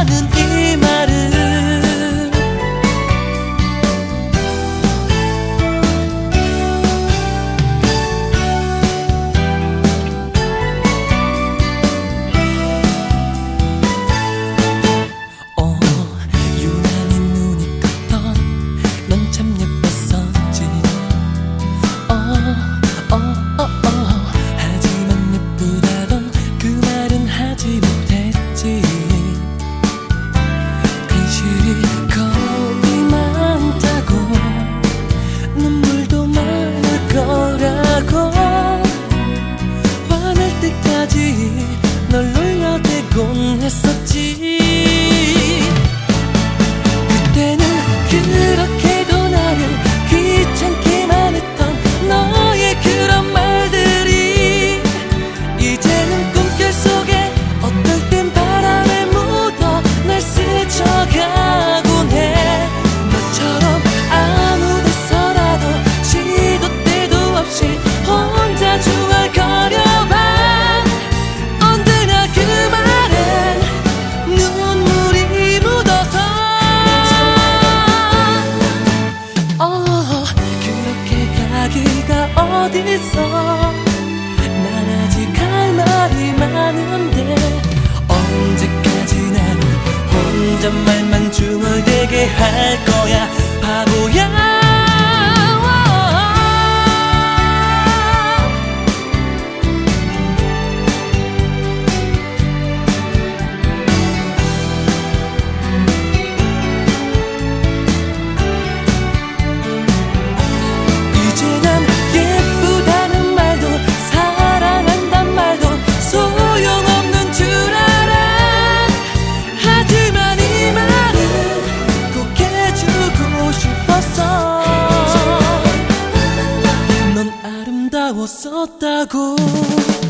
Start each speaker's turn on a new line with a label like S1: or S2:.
S1: 하는 이 말은 유난히 눈이 컸던 넌 참 예뻤었지. 하지만 예쁘다던 그 말은 하지 못했지. 괜시리 겁이 많다고 눈물도 많을 거라고 화날 때까지 널 놀려대곤 했었지. 그때는 그렇게도 나를 귀찮게만 했던 너의 그런 말들이 이제는 꿈결 속에 어떨 땐 바람에 묻어 날 스쳐가곤 해. 너처럼 아무 데서라도 시도 때도 없이 혼자 중얼거려봐. 언제나 그 말에 눈물이 묻어서 그렇게 가기가 어딨어. 난 아직 할 말이 많은데 언제까지 나는 혼잣말만 중얼대게 할 거야. 바보야. 이제 난 예쁘다는 말도 사랑한단 말도 소용없는 줄 알아. 하지만 이 말은 꼭 해주고 싶었어. 넌 아름다웠었다고.